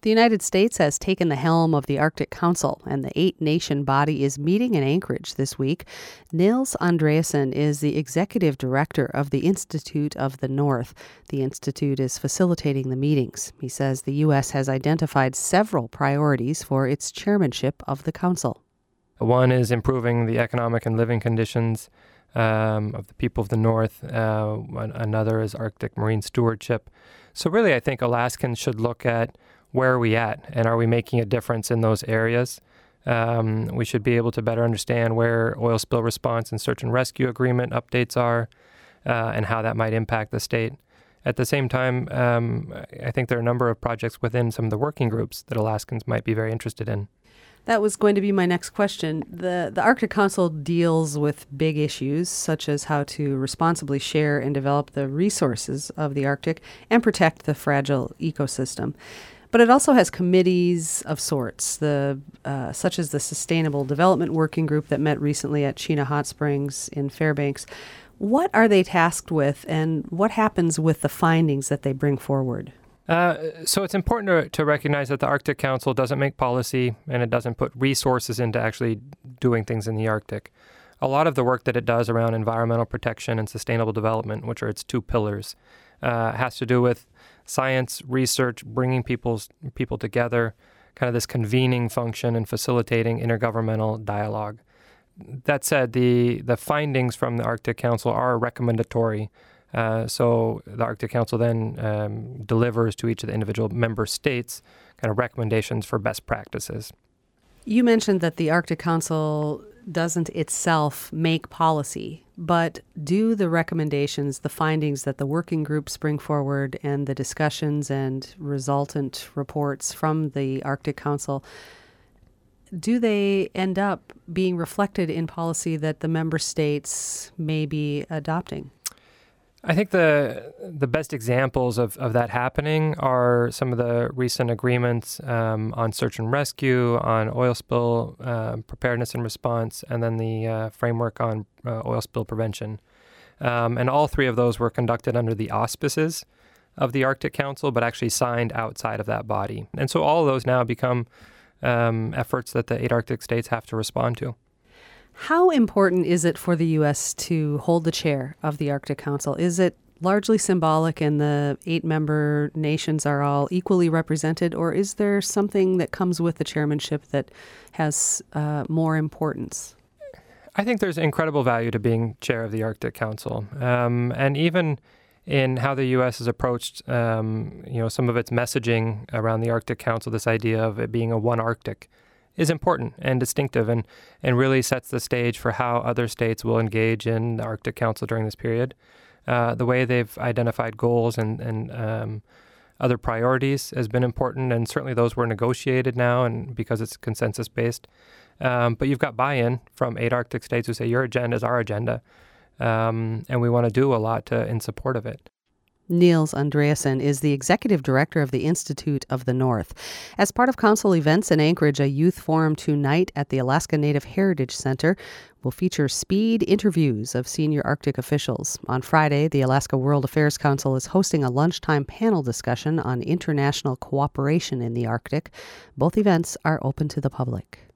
The United States has taken the helm of the Arctic Council, and the 8-nation body is meeting in Anchorage this week. Nils Andreasen is the executive director of the Institute of the North. The institute is facilitating the meetings. He says the U.S. has identified several priorities for its chairmanship of the council. One is improving the economic and living conditions of the people of the North. Another is Arctic marine stewardship. So really, I think Alaskans should look at where are we at, and are we making a difference in those areas? We should be able to better understand where oil spill response and search and rescue agreement updates are, and how that might impact the state. At the same time, I think there are a number of projects within some of the working groups that Alaskans might be very interested in. That was going to be my next question. The Arctic Council deals with big issues, such as how to responsibly share and develop the resources of the Arctic and protect the fragile ecosystem. But it also has committees of sorts, such as the Sustainable Development Working Group that met recently at Chena Hot Springs in Fairbanks. What are they tasked with, and what happens with the findings that they bring forward? So it's important to recognize that the Arctic Council doesn't make policy, and it doesn't put resources into actually doing things in the Arctic. A lot of the work that it does around environmental protection and sustainable development, which are its two pillars, has to do with science, research, bringing people together, kind of this convening function and facilitating intergovernmental dialogue. That said, the findings from the Arctic Council are recommendatory. So the Arctic Council then delivers to each of the individual member states kind of recommendations for best practices. You mentioned that the Arctic Council doesn't itself make policy, but do the recommendations, the findings that the working groups bring forward and the discussions and resultant reports from the Arctic Council, do they end up being reflected in policy that the member states may be adopting? I think the best examples of that happening are some of the recent agreements on search and rescue, on oil spill preparedness and response, and then the framework on oil spill prevention. And all three of those were conducted under the auspices of the Arctic Council, but actually signed outside of that body. And so all of those now become efforts that the 8 Arctic states have to respond to. How important is it for the U.S. to hold the chair of the Arctic Council? Is it largely symbolic and the 8 member nations are all equally represented, or is there something that comes with the chairmanship that has more importance? I think there's incredible value to being chair of the Arctic Council. And even in how the U.S. has approached some of its messaging around the Arctic Council, this idea of it being a one Arctic, is important and distinctive and really sets the stage for how other states will engage in the Arctic Council during this period. The way they've identified goals and other priorities has been important, and certainly those were negotiated now and because it's consensus-based. But you've got buy-in from 8 Arctic states who say your agenda is our agenda, and we want to do a lot in support of it. Nils Andreasen is the executive director of the Institute of the North. As part of council events in Anchorage, a youth forum tonight at the Alaska Native Heritage Center will feature speed interviews of senior Arctic officials. On Friday, the Alaska World Affairs Council is hosting a lunchtime panel discussion on international cooperation in the Arctic. Both events are open to the public.